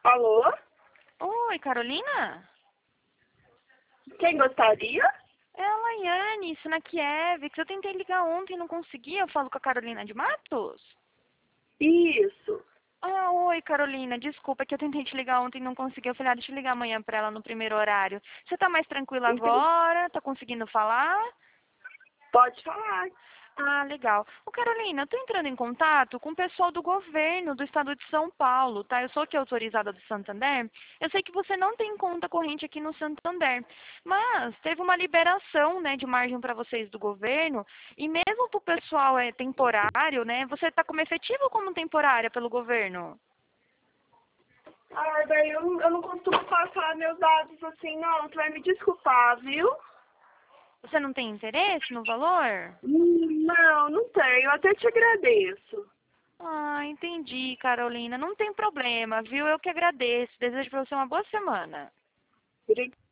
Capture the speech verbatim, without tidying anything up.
Alô? Oi, Carolina? Quem gostaria? É a Laiane, isso na Kiev, que eu tentei ligar ontem e não consegui. Eu falo com a Carolina de Matos? Isso. Ah, oi, Carolina. Desculpa que eu tentei te ligar ontem e não consegui. Eu falei, ah, deixa eu ligar amanhã pra ela no primeiro horário. Você tá mais tranquila Entendi. agora? Tá conseguindo falar? Pode falar. Ah, legal. Ô, Carolina, eu tô entrando em contato com o pessoal do governo do estado de São Paulo, tá? Eu sou aqui autorizada do Santander. Eu sei que você não tem conta corrente aqui no Santander, mas teve uma liberação, né, de margem para vocês do governo, e mesmo pro pessoal é temporário, né? Você tá como efetivo ou como temporária pelo governo? Ah, daí eu, eu não costumo passar meus dados assim, não. Tu vai me desculpar, viu? Você não tem interesse no valor? Hum, Não, não tenho. Eu até te agradeço. Ah, entendi, Carolina. Não tem problema, viu? Eu que agradeço. Desejo para você uma boa semana. Obrigada.